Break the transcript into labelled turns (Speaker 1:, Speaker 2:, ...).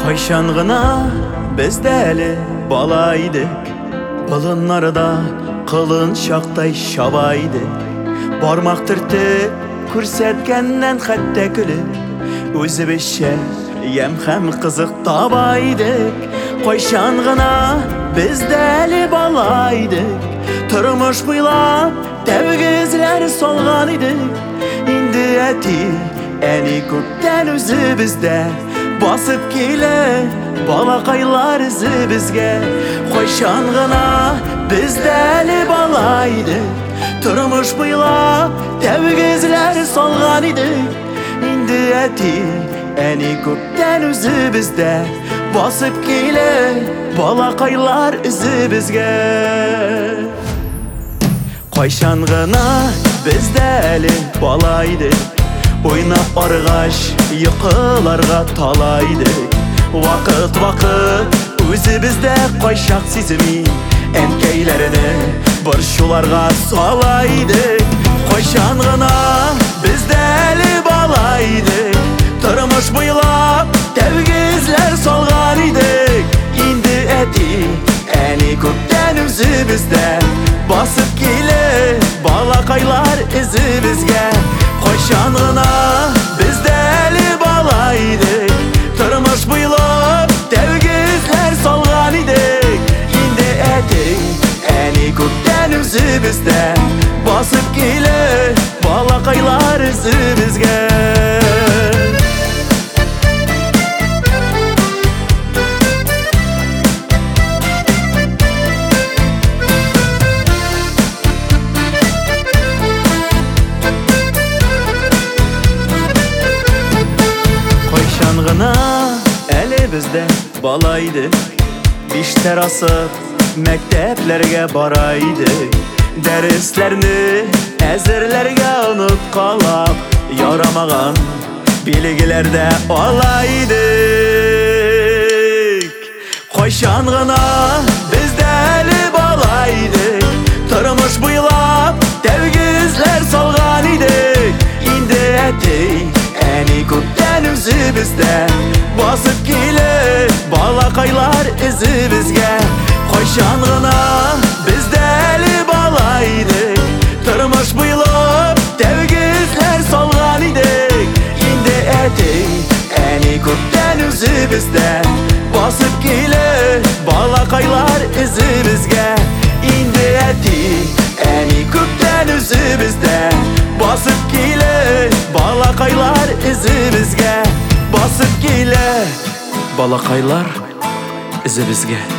Speaker 1: Кайчан гына без дәле бала идек, болыннарда кылын чактай чаба идек. Бармак төртеп күрсәткәннән хәтта көлеп, үзебезчә ям һәм кызык таба идек. Кайчан гына без дәле бала идек, тормыш буйлап тәвгезләр салган идек. Инде әти, әни күптән үзебездә басып килә, балакайлар үзебезгә. Кайчан гына без дәле бала идек, тормыш буйлап тәвгезләр салган идек. Инде әти, әни күптән үзебездә басып килә, балакайлар үзебезгә. Кайчан гына без дәле бала идек, уйнап аргач йокыларга тала идек. Вакыт үзебездә кайчак сизми, әнкәйләрне борчуларга сала идек. Кайчан гына без дәле бала идек, тормыш буйлап тәвгезләр салган идек. Инде әти, әни күптән үзебездә басып килә, балакайлар үзебезгә. Кайчан гына без дәле бала идек, тормыш буйлап тәвгезләр салган идек. Инде әти, әни күптән үзебездә басып килә, балакайлар үзебезгә. Гына әле бездә бала идек, биштәр асып мәктәпләргә бара идек. Дәресләрне әзерләргә оныткалап, ярамаган билгеләрдә ала идек. Кайчан гына без дәле бала идек, тормыш буйлап тәвгезләр салган идек. Инде әти, әни күптән үзебездә басып килә, балакайлар үзебезгә. Кайчан гына без дәле бала идек, тормыш буйлап тәвгезләр салган идек. Инде әти, әни күптән үзебездә басып килә, балакайлар үзебезгә. Инде әти, әни күптән үзебездә басып килә, балакайлар үзебезгә. Басып килә, балакайлар үзебезгә.